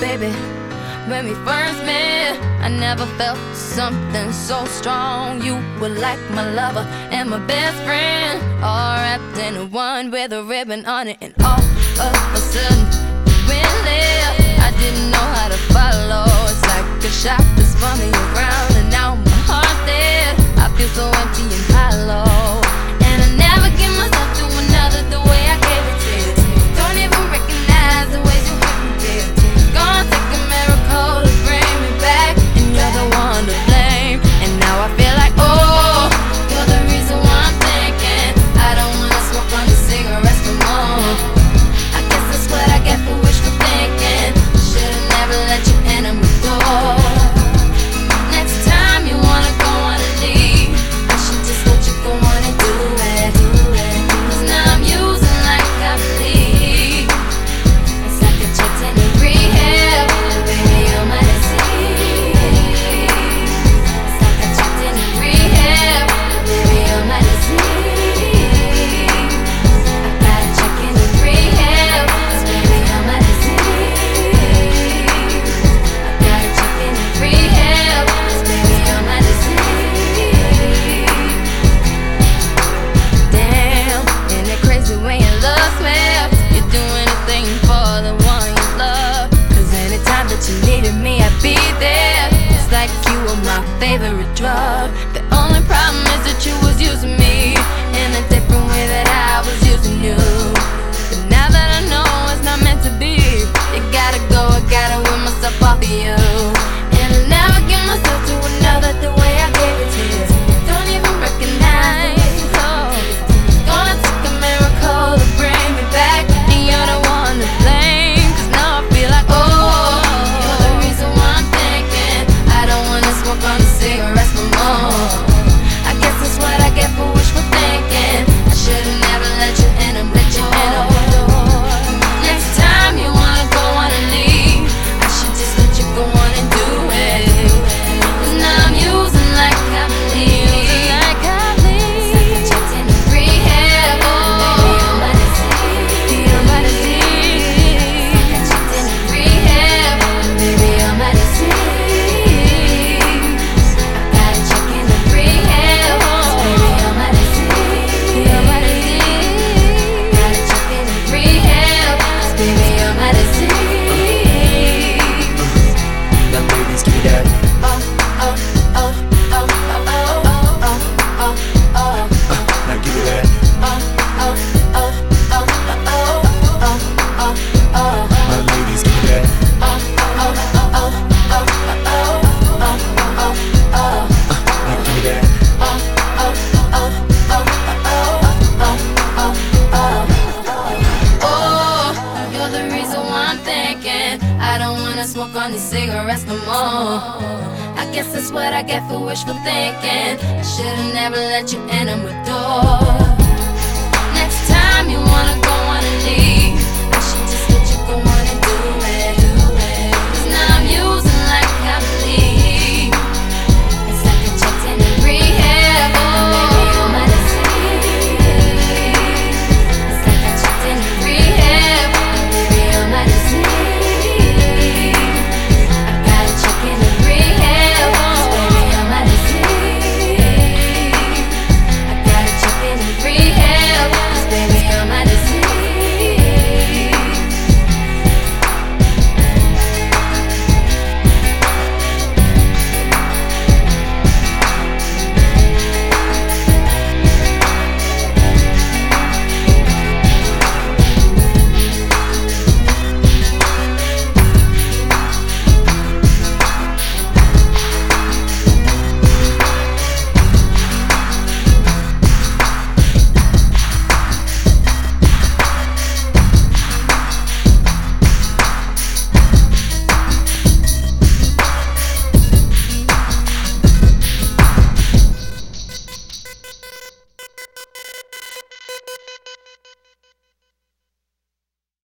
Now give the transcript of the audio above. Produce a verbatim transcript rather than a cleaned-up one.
baby. When we first met, I never felt something so strong. You were like my lover and my best friend, all wrapped in one with a ribbon on it. And all of a sudden, you went left. I didn't know how to follow. It's like a shot that's spun me around, and now my heart's dead. I feel so empty and hollow, and I never give myself to another the way I gave it to you. Don't even recognize the ways you hurt me, baby. Gonna take a miracle to bring me back, and you're the one to blame. And now I feel like, oh, you're the reason why I'm thinking I don't wanna smoke on the cigarettes no more. I guess that's what I get for wishful thinking. Should've never let you in my door. Next time you wanna go on a leave, I should just let you go on and do it. Cause now I'm using like I believe. It's like a checked in a rehab, baby, you're my disease. It's like I checked in a rehab, baby, you're my disease. I gotta check in a rehab, cause baby, you're my disease. I gotta check in a rehab, cause baby, you're my disease. Damn, ain't it crazy when your love smells? You do anything for the one you love. Cause anytime that you needed me, I'd be there. It's like you were my favorite drug. The only problem is that you was using me in a different way that I was using you. But now that I know it's not meant to be, you gotta go, I gotta win myself off of you. And I never give myself to another the way I gave it to you. Don't even recognize. Oh, gonna take a miracle to bring me back, and you're the one to blame. Cause now I feel like, oh, you're the reason why I'm thinking I don't wanna smoke on the cigarettes no more. I guess that's what I get for wishful thinking. I should've never let you in, and let you in on my door. Next time you wanna go on and leave, I should just let you go on and do it. Cause now I'm using like I believe. Like I believe. It's like I checked in a rehab, oh, baby, you're my disease. You're my disease. It's like I checked in a rehab, baby, you're my disease. I gotta check in a rehab, cause baby, you're my disease. You're my disease. Gotta check in a rehab, cause baby, you're my disease. Now ladies, give me that. Oh, oh, oh, oh, oh, oh, oh, oh, oh, oh. Now give me that. Oh, oh, oh, oh, oh, oh, oh, oh, oh. My ladies, give me that. Oh, oh, oh, oh, oh, oh, oh, oh, oh, oh. Now give me that. Oh, oh, oh, oh, oh, oh, oh, oh. Oh, you're the reason why I'm thinking I don't wanna smoke on these cigarettes no more. I guess that's what I get for wishful thinking. I should've never let you in my door. Next time you wanna